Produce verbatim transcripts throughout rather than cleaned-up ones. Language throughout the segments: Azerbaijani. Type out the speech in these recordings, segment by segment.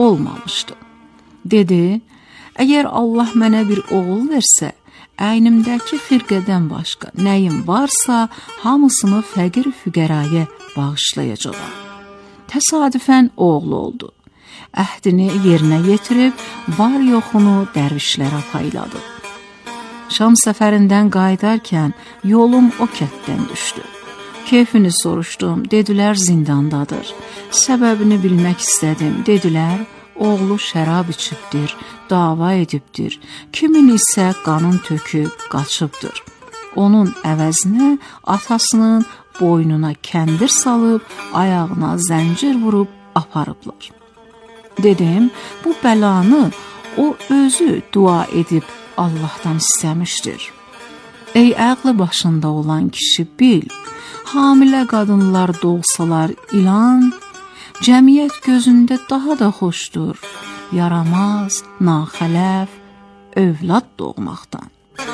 olmamışdı. Dedi, əgər Allah mənə bir oğul versə, əynimdəki xirqədən başqa nəyim varsa, hamısını fəqir füqəraya bağışlayacağam. Təsadüfən oğlu oldu. Əhdini yerinə yetirib, var yoxunu dərvişlərə payladı. Şam səfərindən qayıdarkən yolum o kətdən düşdü. Keyfini soruşdum, dedilər zindandadır. Səbəbini bilmək istədim, dedilər oğlu şərab içibdir, dava edibdir, kimin isə qanın töküb qaçıbdır. Onun əvəzinə atasının boynuna kəndir salıb, ayağına zəncir vurub aparıblar. Dedim, bu bəlanı o özü dua edib Allahdan istəmişdir. Ey əqli başında olan kişi bil, hamilə qadınlar doğsalar ilan, cəmiyyət gözündə daha da xoşdur, yaramaz, naxələf, övlad doğmaqdan.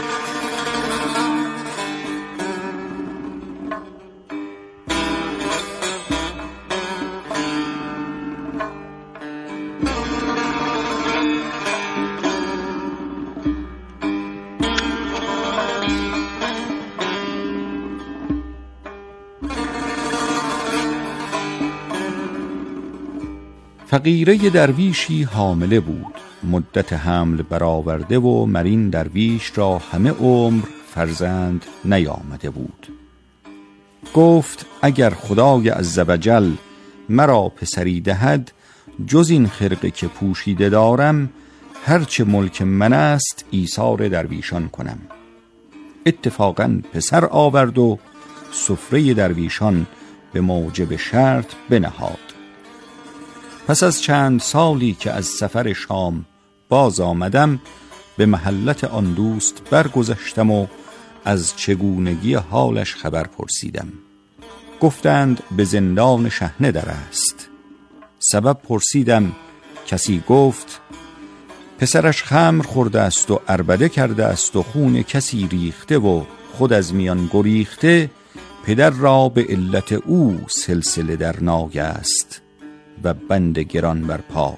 فقیره درویشی حامله بود، مدت حمل برآورده و مرین درویش را همه عمر فرزند نیامده بود. گفت اگر خدای عزوجل مرا پسری دهد، جز این خرقه که پوشیده دارم، هرچه ملک من است ایثار درویشان کنم. اتفاقاً پسر آورد و سفره درویشان به موجب شرط بنهاد. پس از چند سالی که از سفر شام باز آمدم، به محلت آن دوست برگذشتم و از چگونگی حالش خبر پرسیدم. گفتند به زندان شحنه در است. سبب پرسیدم، کسی گفت پسرش خمر خورده است و عربده کرده است و خون کسی ریخته و خود از میان گریخته، پدر را به علت او سلسله در نای است و بند گران بر پای.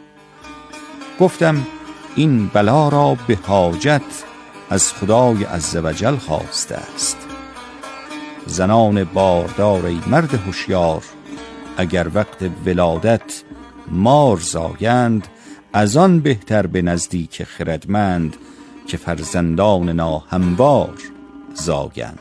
گفتم این بلا را به حاجت از خدای عزوجل خواسته است. زنان باردار ای مرد هوشیار، اگر وقت ولادت مار زایند، از آن بهتر به نزدیک خردمند که فرزندان ناهموار زایند.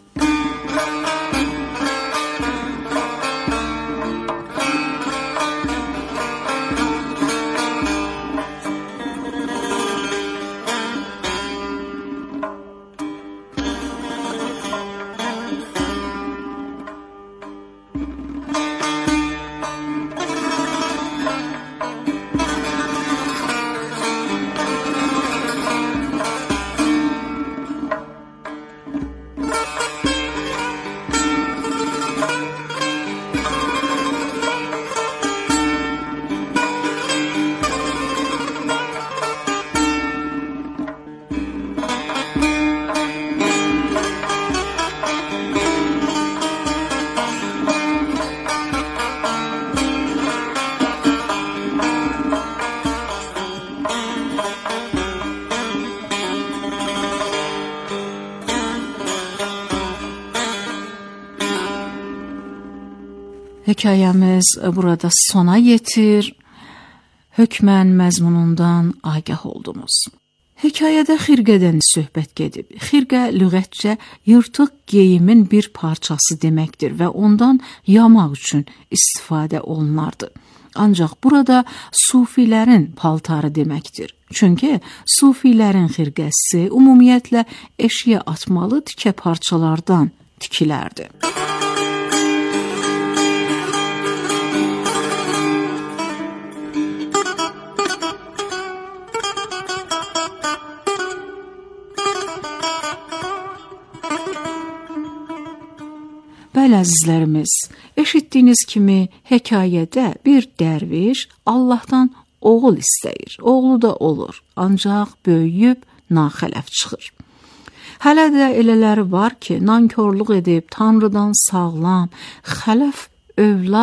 Hekayəmiz burada sona yetir. Hökmən məzmunundan agah oldunuz. Hekayədə xirqədən söhbət gedib. Xirqə lüğətcə yırtıq geyimin bir parçası deməkdir və ondan yamaq üçün istifadə olunardı. Ancaq burada sufilərin paltarı deməkdir. Çünki sufilərin xirqəsi ümumiyyətlə eşiyə atmalı tikə parçalardan tikilərdi. Bəli əzizlərimiz, eşitdiyiniz kimi hekayədə bir dərviş Allahdan oğul istəyir. Oğlu da olur, ancaq böyüyüb naxələf çıxır. Hələ də elələri var ki, nankorluq edib Tanrıdan sağlam, xələf övlad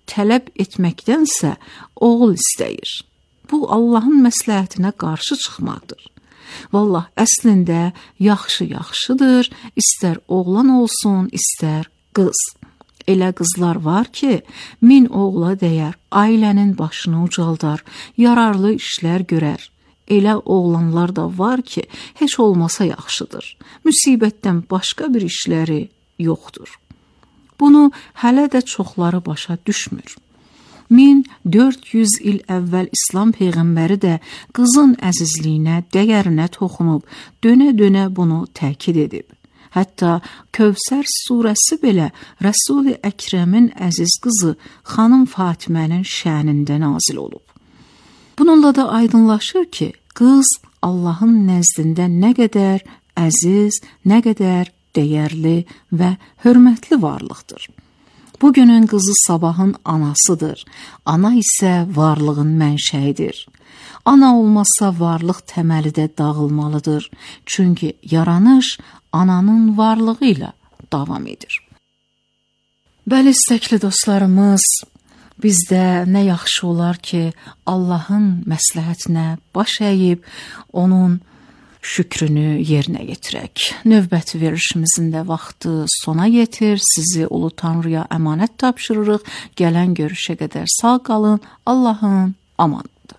tələb etməkdənsə oğul istəyir. Bu, Allahın məsləhətinə qarşı çıxmaqdır. Vallah, əslində yaxşı-yaxşıdır, istər oğlan olsun, istər qız. Elə qızlar var ki, min oğula dəyər, ailənin başını ucaldar, yararlı işlər görər. Elə oğlanlar da var ki, heç olmasa yaxşıdır. Müsibətdən başqa bir işləri yoxdur. Bunu hələ də çoxları başa düşmür. min dörd yüz il əvvəl İslam Peyğəmbəri də qızın əzizliyinə, dəyərinə toxunub, dönə-dönə bunu təkid edib. Hətta Kövsər surəsi belə Rəsul-i Əkrəmin əziz qızı xanım Fatimənin şənində nazil olub. Bununla da aydınlaşır ki, qız Allahın nəzdində nə qədər əziz, nə qədər dəyərli və hörmətli varlıqdır. Bugünün qızı sabahın anasıdır. Ana isə varlığın mənşəyidir. Ana olmazsa varlıq təməli də dağılmalıdır. Çünki yaranış ananın varlığı ilə davam edir. Bəli, istəkli dostlarımız, bizdə nə yaxşı olar ki, Allahın məsləhətinə baş əyib, onun şükrünü yerinə yetirək. Növbəti verilişimizin də vaxtı sona yetir. Sizi Ulu Tanrıya əmanət tapşırırıq. Gələn görüşə qədər sağ qalın. Allahın amanıdır.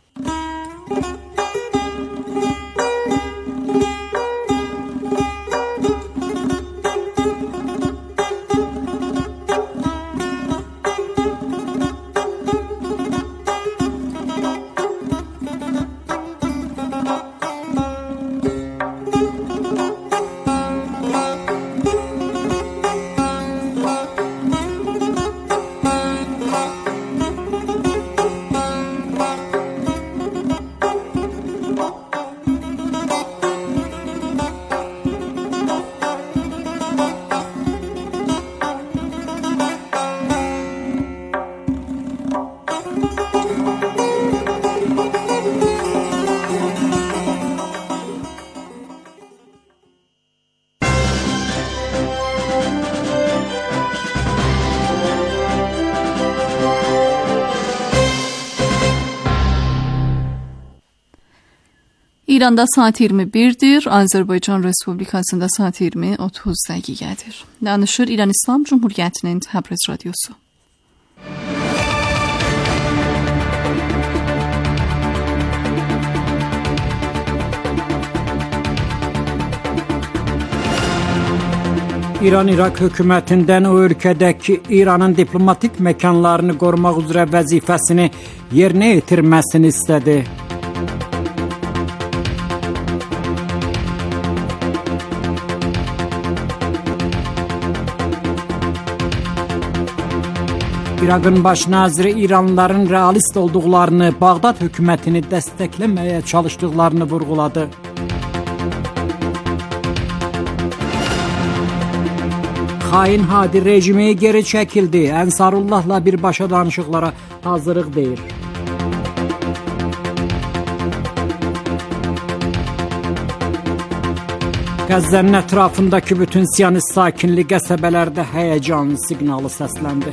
İranda saat iyirmi birdir, Azərbaycan Respublikasında saat iyirmi otuz dəqiqədir. Danışır İran İslam Cumhuriyyətinin Təbriz Radiosu. İran-İraq hökumətindən o ölkədəki İranın diplomatik məkanlarını qorumaq üzrə vəzifəsini yerinə yetirməsini istədi. İraqın baş naziri İranlıların realist olduqlarını, Bağdad hökumətini dəstəkləməyə çalışdıqlarını vurğuladı. Xain Hadi rejimi geri çəkildi. Ənsarullahla birbaşa danışıqlara hazırlıq deyir. Qəzzənin ətrafındakı bütün Siyonist sakinli qəsəbələrdə həyəcan siqnalı səsləndi.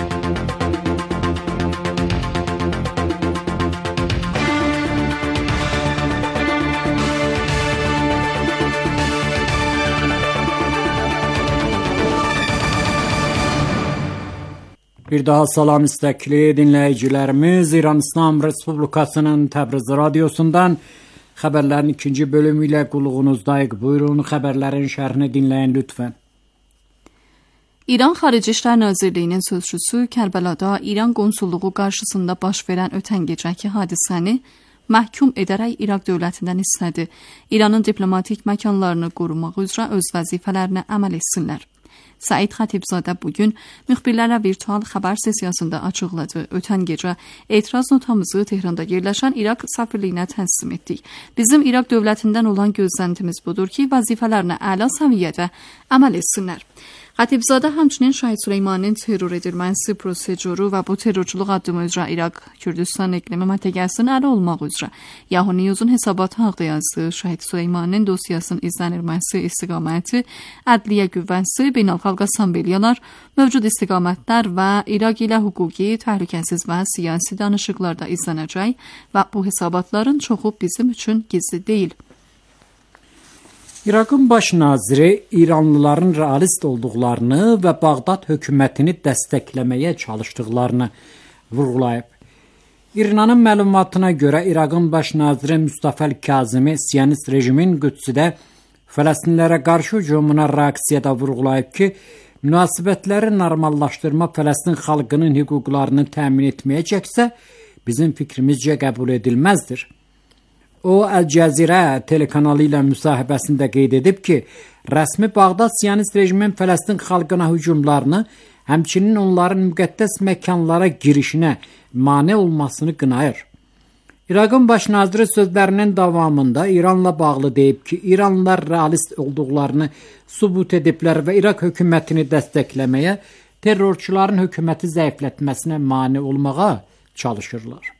Bir daha salam istəkli dinləyicilərimiz, İran İslam Respublikasının Təbriz Radiosundan xəbərlərin ikinci bölümü ilə qulluğunuzdayıq. Buyurun, xəbərlərin şərhini dinləyin lütfən. İran Xarici İşlər Nazirliyinin sözçüsü Kərbəlada İran konsulluğu qarşısında baş verən ötən gecəki hadisəni məhkum edərək İraq dövlətindən istədi. İranın diplomatik məkanlarını qorumaq üzrə öz vəzifələrinə əməl etsinlər. Said Xatibzadə bugün müxbirlərə virtual xəbər sessiyasında açıqladı. Ötən gecə etiraz notamızı Tehranda yerləşən İraq səfirliyinə təslim etdik. Bizim İraq dövlətindən olan gözləntimiz budur ki, vəzifələrinə əla səviyyədə əməl etsinlər. Xatibzadə həmçinin Şahid Süleymanın terror edilməsi proseduru və bu terrorçuluq addımı üzrə İraq Kürdistan iqlimi məntəqəsinin əli olmaq üzrə Yahoo News-un hesabatı haqda yazdığı Şahid Süleymanın dosyasının izlənilməsi istiqaməti, ədliyyə qüvvəsi, beynəlxalq assambleyalar, mövcud istiqamətlər və İraq ilə hüquqi, təhlükəsiz və siyasi danışıqlarda izlənəcək və bu hesabatların çoxu bizim üçün gizli deyil. İraqın baş naziri İranlıların realist olduqlarını və Bağdad hökumətini dəstəkləməyə çalışdıqlarını vurğulayıb. İrnanın məlumatına görə İraqın baş naziri Mustafa Kazimi Siyonist rejimin Qüdsüdə Fələstinlərə qarşı hücumuna reaksiyada vurğulayıb ki, münasibətləri normallaşdırma Fələstin xalqının hüquqlarını təmin etməyəcəksə, bizim fikrimizcə qəbul edilməzdir. O, Əl-Cəzirə telekanalı ilə müsahibəsində qeyd edib ki, rəsmi Bağdad Siyonist rejimin Fələstin xalqına hücumlarını, həmçinin onların müqəddəs məkanlara girişinə mane olmasını qınayır. İraqın baş naziri sözlərinin davamında İranla bağlı deyib ki, İranlılar realist olduqlarını sübut ediblər və İraq hökumətini dəstəkləməyə, terrorçuların hökuməti zəiflətməsinə mane olmağa çalışırlar.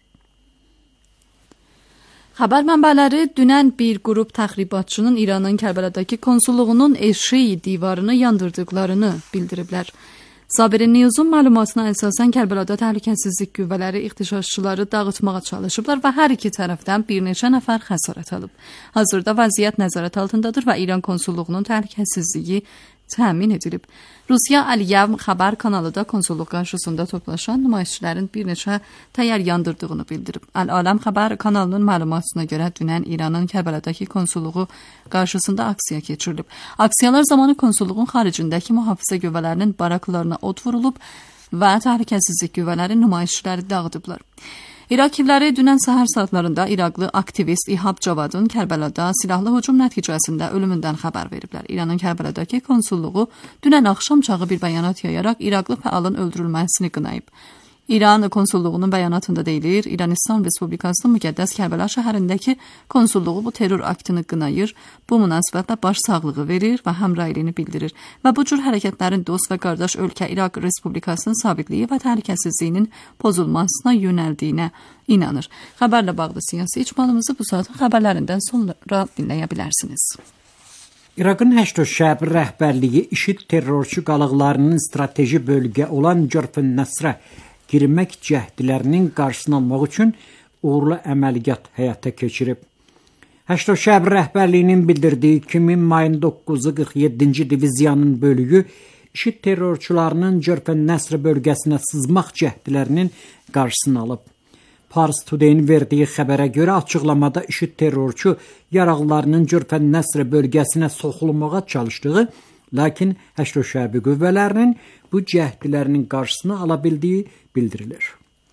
Xəbər mənbələri dünən bir qrup təxribatçının İranın Kərbələdəki konsulluğunun eşiği divarını yandırdıqlarını bildiriblər. Sabirin News-un məlumatına əsasən Kərbəlada təhlükəsizlik qüvvələri ixtişaşçıları dağıtmağa çalışıblar və hər iki tərəfdən bir neçə nəfər xəsarət alıb. Hazırda vəziyyət nəzarət altındadır və İran konsulluğunun təhlükəsizliyi təmin edilib. Rusiya Aliyevm xəbər kanalı da konsulluq qarşısında toplaşan nümayişçilərin bir neçə təyyar yandırdığını bildirib. Əl-Aləm xəbər kanalının məlumatına görə dünən İranın Kərbələdəki konsulluğu qarşısında aksiya keçirilib. Aksiyalar zamanı konsulluğun xaricindəki mühafizə qüvvələrinin baraklarına od vurulub və təhlükəsizlik qüvvələri nümayişçiləri dağıdıblar. İrakivləri dünən səhər saatlarında İraqlı aktivist İhab Cavadın Kərbəlada silahlı hücum nəticəsində ölümündən xəbər veriblər. İranın Kərbələdəki konsulluğu dünən axşam çağı bir bəyanat yayaraq İraqlı fəalın öldürülməsini qınayıb. İran konsulluğunun bəyanatında deyilir, İran İslam Respublikasının müqəddəs Kərbəla şəhərindəki konsulluğu bu terror aktını qınayır, bu münasibətlə baş sağlığı verir və həmrəyliyini bildirir və bu cür hərəkətlərin dost və qardaş ölkə İraq Respublikasının sabitliyi və təhlükəsizliyinin pozulmasına yönəldiyinə inanır. Xəbərlə bağlı siyasi icmalımızı bu saatın xəbərlərindən sonra dinləyə bilərsiniz. İraqın Həşd şəbi rəhbərliyi IŞİD terrorçu qalıqlarının strateji bölgə olan Cürfün Nəsrə girmək cəhdlərinin qarşısını almaq üçün uğurlu əməliyyat həyata keçirib. Həşd şəbi rəhbərliyinin bildirdiyi kimi mayın doqquzu qırx yeddinci diviziyanın bölüyü IŞİD terrorçularının Cürfün Nəsr bölgəsinə sızmaq cəhdlərinin qarşısını alıb. Pars Today-in verdiyi xəbərə görə açıqlamada IŞİD terrorçu yaraqlarının Cürfün Nəsr bölgəsinə soxulmağa çalışdığı, lakin Həşd şəbi qüvvələrinin bu cəhdlərinin qarşısını ala bildiyi bildirilir.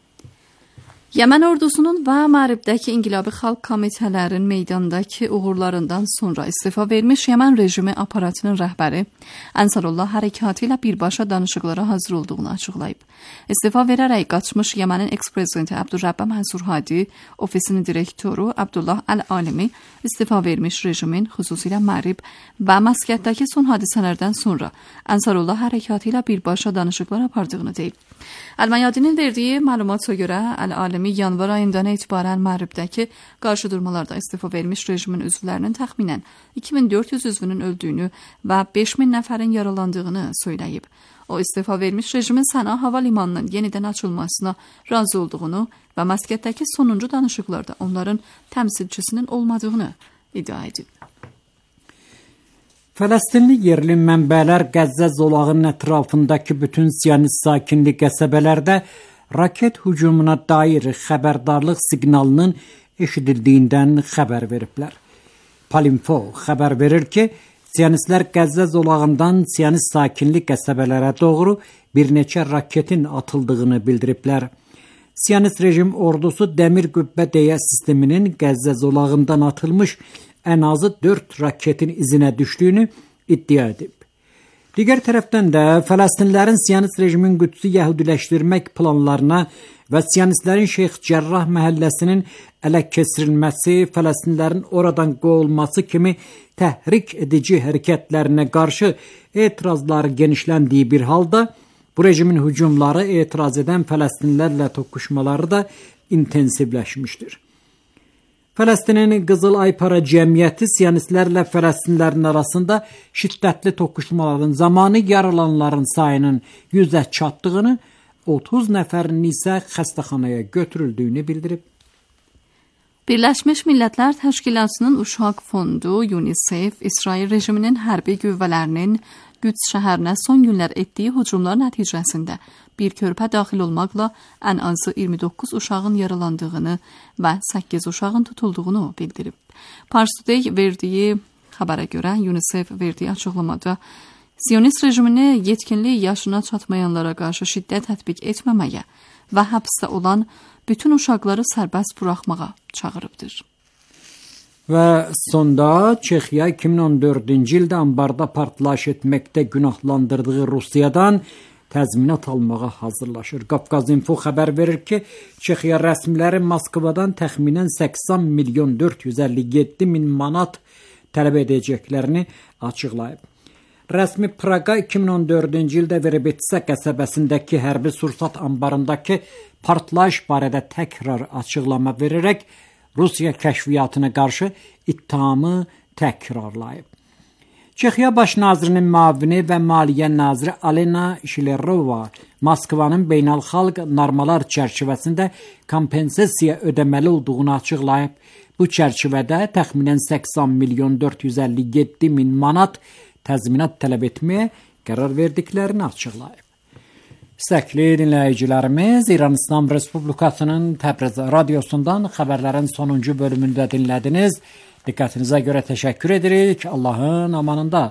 Yəmən ordusunun və Məribdəki İnqilabi Xalq Komitələrin meydandakı uğurlarından sonra istifa vermiş Yəmən rejimi aparatının rəhbəri Ənsarullah hərəkatı ilə birbaşa danışıqlara hazır olduğunu açıqlayıb. İstifa verərək qaçmış Yəmənin eks-prezidenti Əbdurrəbbə Mənsur Hadi, ofisinin direktoru Abdullah Əl-Alimi istifa vermiş rejimin xüsusilə Mərib və Məskətdəki son hadisələrdən sonra Ənsarullah hərəkatı ilə birbaşa danışıqlar apardığını deyib. Əl-Mayadinin verdiyi məlumata görə Əl-Alimi yanvar ayından etibarən Məribdəki qarşıdurmalarda istifa vermiş rejimin üzvlərinin təxminən iki min dörd yüz üzvünün öldüyünü və beş min nəfərin yaralandığını söyləyib. O istifa vermiş rejimin Səna hava limanının yenidən açılmasına razı olduğunu və Məskətdəki sonuncu danışıqlarda onların təmsilçisinin olmadığını iddia edib. Fələstinli yerli mənbələr Qəzzə zolağının ətrafındakı bütün Siyonist sakinli qəsəbələrdə raket hücumuna dair xəbərdarlıq siqnalının eşidildiyindən xəbər veriblər. Palinfo xəbər verir ki, Siyonistlər Qəzzə zolağından Siyonist sakinli qəsəbələrə doğru bir neçə raketin atıldığını bildiriblər. Siyonist rejim ordusu dəmir qübbə deyə sisteminin Qəzzə zolağından atılmış ən azı dörd raketin izinə düşdüyünü iddia edib. Digər tərəfdən də Fələstinlilərin Siyonist rejimin Qüdsü yəhudiləşdirmək planlarına və Siyonistlərin Şeyx Cərrah məhəlləsinin ələ keçirilməsi, Fələstinlilərin oradan qovulması kimi təhrik edici hərəkətlərinə qarşı etirazları genişləndiyi bir halda, bu rejimin hücumları etiraz edən Fələstinlilərlə toqquşmaları da intensivləşmişdir. Fələstinin Qızıl Aypara Cəmiyyəti Siyonistlərlə Fələstinlilərin arasında şiddətli toqquşmaların zamanı yaralananların sayının yüzə çatdığını, otuz nəfərin isə xəstəxanaya götürüldüyünü bildirib. Birləşmiş Millətlər Təşkilatının Uşaq Fondu UNICEF İsrail rejiminin hərbi qüvvələrinin Qüds şəhərinə son günlər etdiyi hücumlar nəticəsində bir körpə daxil olmaqla ən azı iyirmi doqquz uşağın yaralandığını və səkkiz uşağın tutulduğunu bildirib. Pars Today verdiyi xəbərə görə UNICEF verdiyi açıqlamada Siyonist rejimini yetkinlik yaşına çatmayanlara qarşı şiddət tətbiq etməməyə və həbsdə olan bütün uşaqları sərbəst buraxmağa çağırıbdır. Və sonda Çexiya iki min on dördüncü ildə ambarda partlayış etməkdə günahlandırdığı Rusiyadan təzminat almağa hazırlaşır. Qafqaz Info xəbər verir ki, Çexiya rəsmiləri Moskvadan təxminən səksən milyon dörd yüz əlli yeddi min manat tələb edəcəklərini açıqlayıb. Rəsmi Praqa iki min on dördüncü ildə Verebetsa qəsəbəsindəki hərbi sursat ambarındakı partlayış barədə təkrar açıqlama verərək Rusiya kəşfiyyatına qarşı ittihamı təkrarlayıb. Çexiya Baş nazirinin müavini və Maliyyə naziri Alena Şilerova Moskvanın beynəlxalq normalar çərçivəsində kompensasiya ödəməli olduğunu açıqlayıb. Bu çərçivədə təxminən səksən milyon dörd yüz əlli yeddi min manat təzminat tələb etməyə qərar verdiklərini açıqlayıb. Səkli dinləyicilərimiz, İran İslam Respublikasının Təbriz radiosundan xəbərlərin sonuncu bölümündə dinlədiniz. Diqqətinizə görə təşəkkür edirik. Allahın amanında.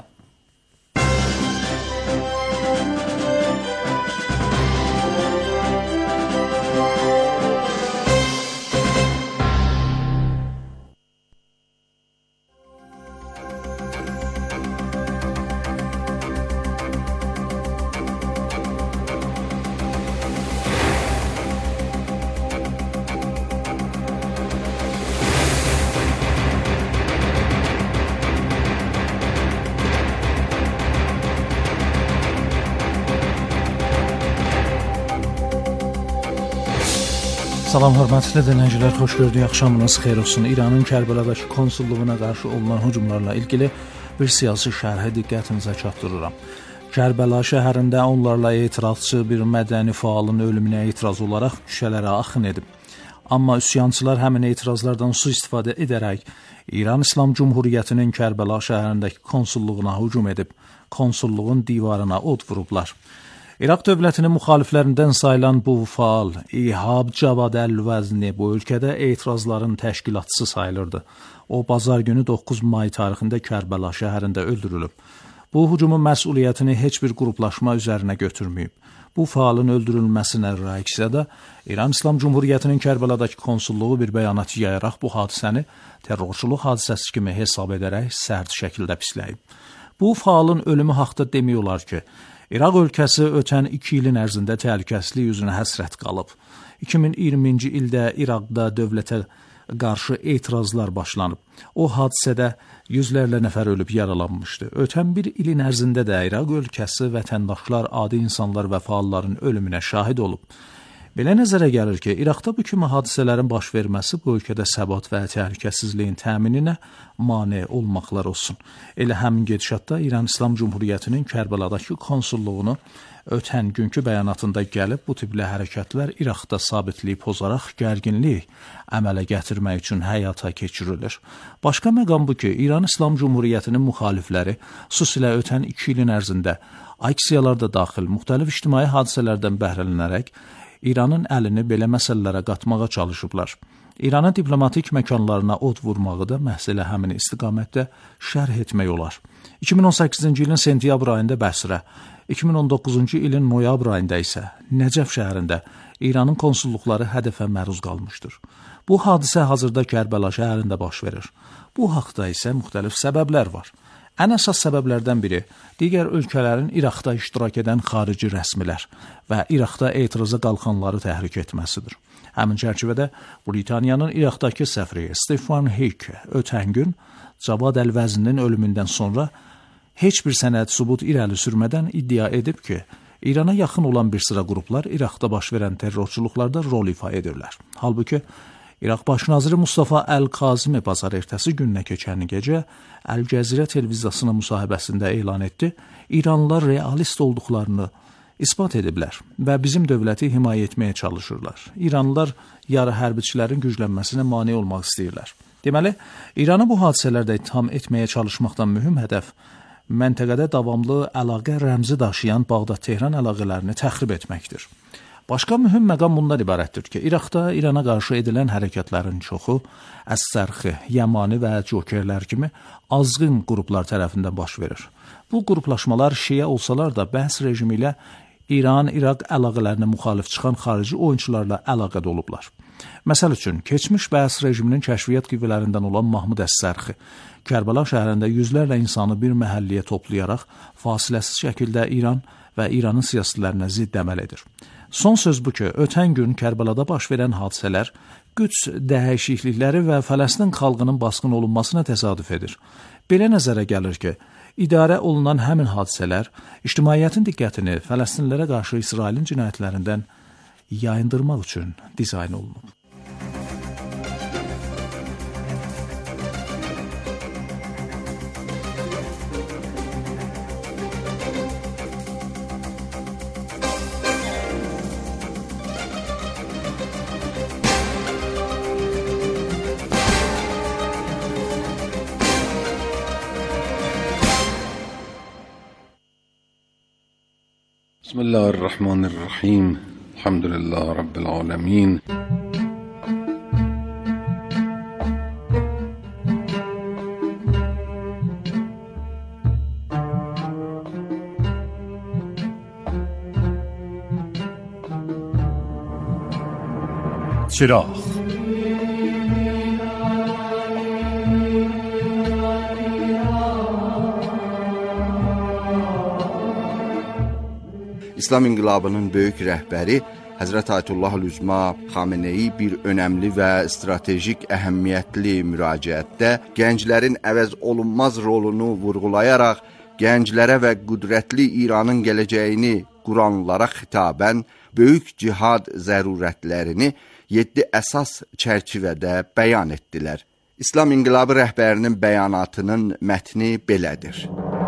Salam, hörmətli dinləyicilər, xoş gördük, axşamınız xeyir olsun. İranın Kərbəladakı konsulluğuna qarşı olunan hücumlarla ilgili bir siyasi şərhi diqqətinizə çatdırıram. Kərbəla şəhərində onlarla etirazçı bir mədəni fəalın ölümünə etiraz olaraq küçələrə axın edib. Amma üsyançılar həmin etirazlardan su istifadə edərək İran İslam Cumhuriyyətinin Kərbəla şəhərindəki konsulluğuna hücum edib, konsulluğun divarına od vurublar. İraq dövlətinin müxaliflərindən sayılan bu faal İhab Cavad Əl-Vəzni bu ölkədə etirazların təşkilatçısı sayılırdı. O, bazar günü doqquz may tarixində Kərbəla şəhərində öldürülüb. Bu hücumun məsuliyyətini heç bir qruplaşma üzərinə götürməyib. Bu faalın öldürülməsinə rəqsə də İran İslam Cumhuriyyətinin Kərbələdəki konsulluğu bir bəyanat yayaraq bu hadisəni terrorçuluq hadisəsi kimi hesab edərək sərt şəkildə pisləyib. Bu faalın ölümü haqda demək olar ki, İraq ölkəsi ötən iki ilin ərzində təhlükəsizlik üzünə həsrət qalıb. iki min iyirminci ildə İraqda dövlətə qarşı etirazlar başlanıb. O hadisədə yüzlərlə nəfər ölüb yaralanmışdı. Ötən bir ilin ərzində də İraq ölkəsi vətəndaşlar, adi insanlar və faalların ölümünə şahid olub. Belə nəzərə gəlir ki, İraqda bu kimi hadisələrin baş verməsi bu ölkədə səbat və təhlükəsizliyin təmininə mane olmaqlar olsun. Elə həmin gedişatda İran İslam Cumhuriyyətinin Kərbələdəki konsulluğunu ötən günkü bəyanatında gəlib bu tipli hərəkətlər İraqda sabitliyi pozaraq gərginlik əmələ gətirmək üçün həyata keçirilir. Başqa məqam bu ki, İran İslam Cumhuriyyətinin müxalifləri xüsusilə ötən iki ilin ərzində aksiyalarda daxil müxtəlif ictimai hadisələrdən bəhrələnərək İranın əlini belə məsələlərə qatmağa çalışıblar. İranın diplomatik məkanlarına od vurmağı da məhz elə həmin istiqamətdə şərh etmək olar. iki min on səkkizinci ilin sentyabr ayında Bəsrə, iki min on doqquzuncu ilin noyabr ayında isə Nəcəf şəhərində İranın konsulluqları hədəfə məruz qalmışdır. Bu hadisə hazırda Kərbəla şəhərində baş verir. Bu haqda isə müxtəlif səbəblər var. Ən əsas səbəblərdən biri digər ölkələrin İraqda iştirak edən xarici rəsmilər və İraqda etiraza qalxanları təhrik etməsidir. Həmin çərçivədə Britaniyanın İraqdakı səfiri Stefan Heyk ötən gün Cavad Əlvəzinin ölümündən sonra heç bir sənəd sübut irəli sürmədən iddia edib ki, İrana yaxın olan bir sıra qruplar İraqda baş verən terrorçuluqlarda rol ifa edirlər. Halbuki, İraq Baş naziri Mustafa Əl-Kazimi bazar ertəsi gününə keçən gecə Əl-Cəzirə televiziyasına müsahibəsində elan etdi, İranlılar realist olduqlarını isbat ediblər və bizim dövləti himayə etməyə çalışırlar. İranlılar yarı hərbiçilərin güclənməsinə mane olmaq istəyirlər. Deməli, İranı bu hadisələrdə itham etməyə çalışmaqdan mühüm hədəf məntəqədə davamlı əlaqə rəmzi daşıyan Bağdad-Tehran əlaqələrini təxrib etməkdir. Başqa mühüm məqam bundan ibarətdir ki, İraqda İrana qarşı edilən hərəkətlərin çoxu Əs-Sərxi, Yəmani və Jokerlər kimi azğın qruplar tərəfindən baş verir. Bu qruplaşmalar şiə olsalar da bəhs rejimi ilə İran-İraq əlaqələrinə müxalif çıxan xarici oyunçularla əlaqədə olublar. Məsəl üçün, keçmiş bəhs rejiminin kəşfiyyat qüvvələrindən olan Mahmud Əs-Sərxi, Kərbəla şəhərində yüzlərlə insanı bir məhəlliyə toplayaraq fasiləsiz şəkildə İran və İranın siyasilərinə zidd əməl edir. Son söz bu ki, ötən gün Kərbəlada baş verən hadisələr Qüds dəyişiklikləri və Fələstin xalqının basqın olunmasına təsadüf edir. Belə nəzərə gəlir ki, idarə olunan həmin hadisələr ictimaiyyətin diqqətini Fələstinlərə qarşı İsrailin cinayətlərindən yayındırmaq üçün dizayn olunub. بسم الله الرحمن الرحیم الحمد لله رب العالمین. چراغ İslam İnqilabının böyük rəhbəri Həzrət Ayətullah Üzma Xameneyi bir önəmli və strategik əhəmiyyətli müraciətdə gənclərin əvəz olunmaz rolunu vurğulayaraq gənclərə və qüdrətli İranın gələcəyini quranlara xitabən böyük cihad zərurətlərini yeddi əsas çərçivədə bəyan etdilər. İslam İnqilabı rəhbərinin bəyanatının mətni belədir.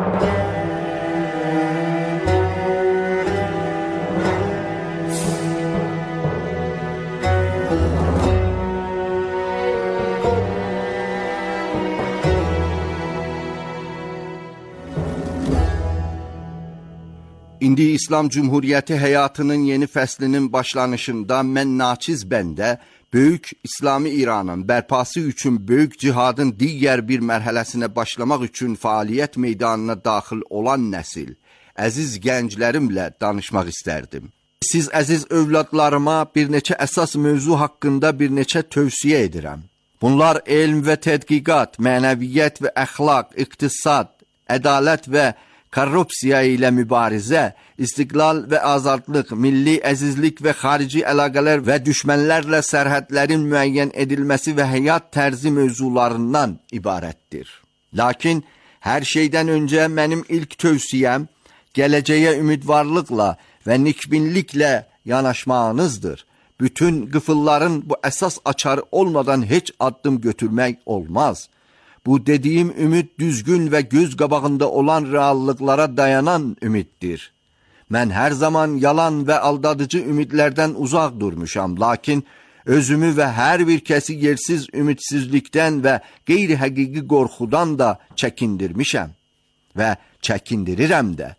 İndi İslam Cumhuriyyəti həyatının yeni fəslinin başlanışında mən naçiz bəndə böyük İslami İranın bərpası üçün böyük cihadın digər bir mərhələsinə başlamaq üçün fəaliyyət meydanına daxil olan nəsil, əziz gənclərimlə danışmaq istərdim. Siz əziz övladlarıma bir neçə əsas mövzu haqqında bir neçə tövsiyə edirəm. Bunlar elm və tədqiqat, mənəviyyət və əxlaq, iqtisad, ədalət və korrupsiya ilə mübarizə, istiqlal və azadlıq, milli əzizlik və xarici əlaqələr və düşmənlərlə sərhədlərin müəyyən edilməsi və həyat tərzi mövzularından ibarətdir. Lakin hər şeydən öncə mənim ilk tövsiyəm gələcəyə ümidvarlıqla və nikbinliklə yanaşmağınızdır. Bütün qıfılların bu əsas açarı olmadan heç addım götürmək olmaz. Bu dediyim ümid düzgün və göz qabağında olan reallıqlara dayanan ümiddir. Mən hər zaman yalan və aldadıcı ümidlərdən uzaq durmuşam, lakin özümü və hər bir kəsi yersiz ümidsizlikdən və qeyri-həqiqi qorxudan da çəkindirmişəm və çəkindirirəm də.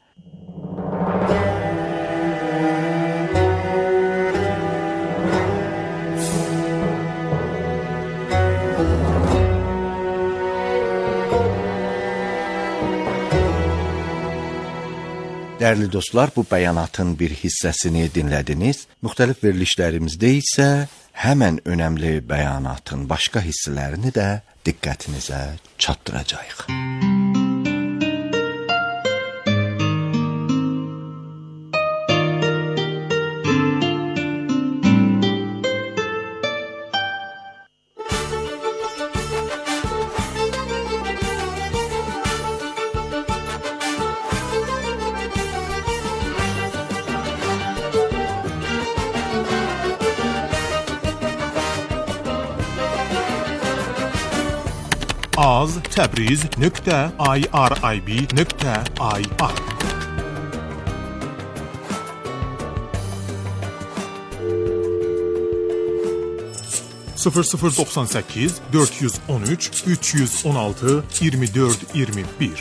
Dəyərli dostlar, bu bəyanatın bir hissəsini dinlədiniz. Müxtəlif verilişlərimizdə isə həmən önəmli bəyanatın başqa hissələrini də diqqətinizə çatdıracağıq. az təbriz nöqtə irib nöqtə ir. sıfır sıfır doksan sekiz dört yüz on üç üç yüz on altı yirmi dört yirmi bir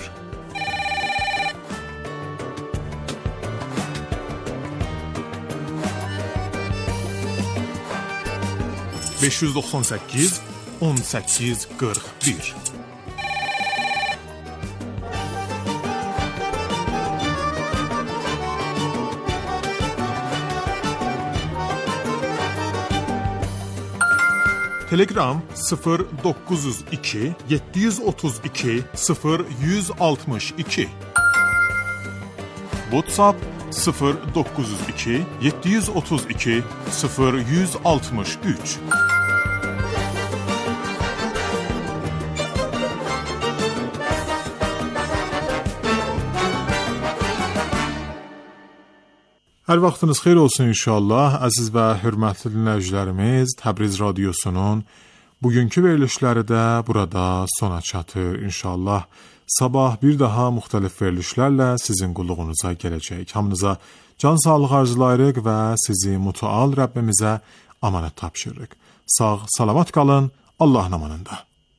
beş yüz doksan sekiz on sekiz qırx bir Telegram sıfır dokuz yüz iki yedi yüz otuz iki sıfır yüz altmış iki WhatsApp sıfır dokuz yüz iki yedi yüz otuz iki sıfır yüz altmış üç Hər vaxtınız xeyir olsun inşallah. Əziz və hörmətli dinləyicilərimiz, Təbriz Radiosunun bugünkü verilişləri də burada sona çatır inşallah. Sabah bir daha müxtəlif verilişlərlə sizin qulluğunuza gələcək. Hamınıza can sağlığı arzulayırıq və sizi mütəal Rəbbimizə amanət tapşırırıq. Sağ, salamat qalın, Allahın amanında.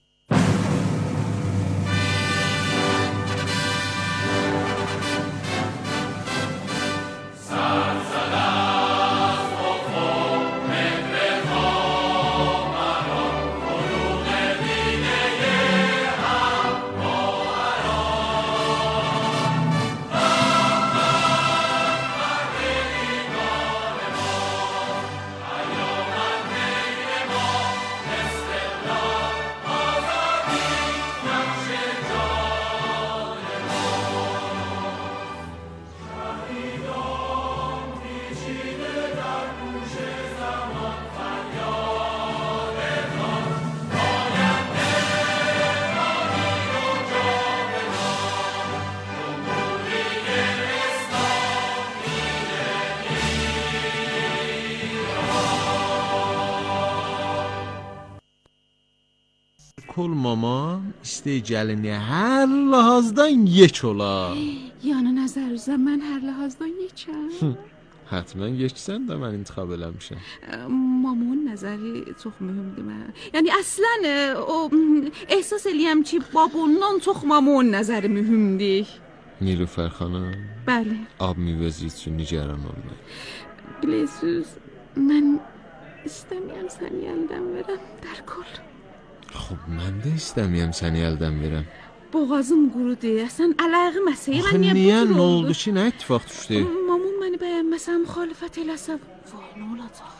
Kol mama istəy gəlini hər lahazdan yek ola. Yəni nəzər üzə mən hər lahazdan yekəm. Hətmən yeksən də mən intiqab eləmişəm. Mamamın nəzəri çox mühümdür mənə. Yəni əslən o ehsas eləyəm ki, babamdan çox mamamın nəzəri mühümdür. Nilüfər xanım. Bəli. Abimi vəzi üçün nigaran olma. Bilirsiniz, mən istəmirəm səni əldən verəm, dərk ol. Xub, mən də istəmiyəm səni əldən verəm. Boğazım quru deyəsən, ələyğim əsəyə, mən niyə niyə, bu nə oldu ki, nə ittifaq düşdü? Mamam məni bəyənməsə, müxalifət eləsə, vay, nə olacaq?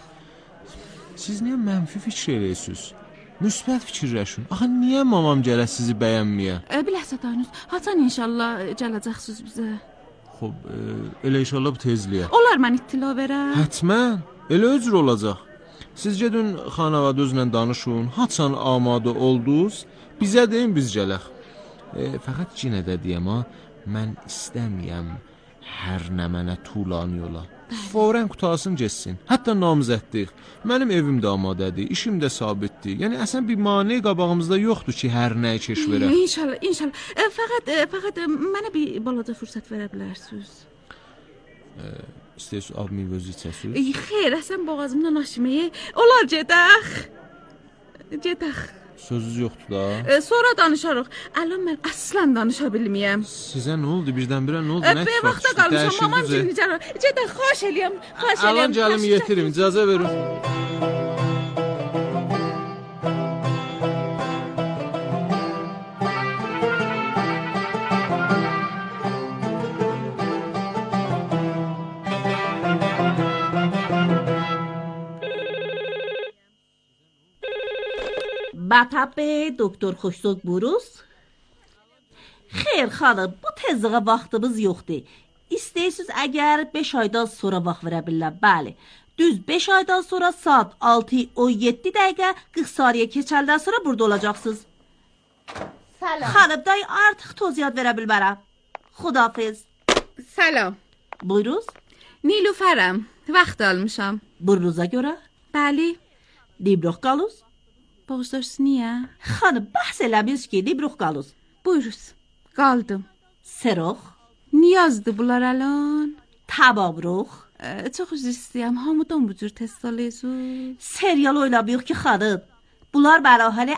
Siz niyə mənfi fikir eləyirsiniz? Müsbət fikirləşin. Axı, niyə mamam gələ sizi bəyənməyə? E, biləsə danış, haçan inşallah gələcəksiniz bizə? Xub, e, elə inşallah bu tezliyə. Olar mən ittila verəm? Hətmən, elə özür olacaq. Siz gedin xanavad özlə danışın, haçan amadə oldunuz, bizə deyin biz gələk. E, fəqət yenə də deyəm ha, mən istəmiyəm hər nə mənə tulan yola. Fərən qutasın geçsin. Hətta namizəddik. Mənim evim də amadədir, işim də sabitdir. Yəni əsən bir mane qabağımızda yoxdur ki, hər nəyi keş verək. İnşallah, inşallah. E, fəqət, e, fəqət e, mənə bir balaca fürsət verə bilərsiniz. E, İstəyirsiniz abimi vəzi içəsiniz? E, xeyr, əsən boğazımdan aşmayı. Olar gedək. Gedək. Sözünüz yoxdur da. E, sonra danışarıq. Ələn mən əslən danışa bilməyəm. Sizə nə oldu? Birdən-birə nə oldu? E, bir vaxta qalmışam, mamam üçün nicə. Gedək, xahiş eləyəm, xahiş eləyəm. Ələn gəlim yetirim, icazə verin. مطب دکتر خوشزوق بوروس. Xeyr xanım, bu tezliğə vaxtımız yoxdur. İstəyirsiniz əgər beş aydan sonra vaxt verə bilirəm. Bəli. Düz beş aydan sonra saat altı on yeddi dəqiqə qırx saniyə keçəndən sonra burada olacaqsınız. Salam. Xanım, day artıq toziyyat verə bilmərəm. Xudafiz. Salam. Buyuruz. Nilüfərəm. Vaxt almışam. Burnuza görə? Bəli. Nimroq qalız? Bağışlarsınız niyə? Xanım, bəhs eləmiz ki, Libruq qalız. Buyuruz. Qaldım. Serox, Niyazdır bunlar الان. Tababruq. Ə, Çox üzr istəyirəm. Hamıdan bu cür test alıyorsunuz. Serial oynamayıq ki, xanım. Bunlar mərahəli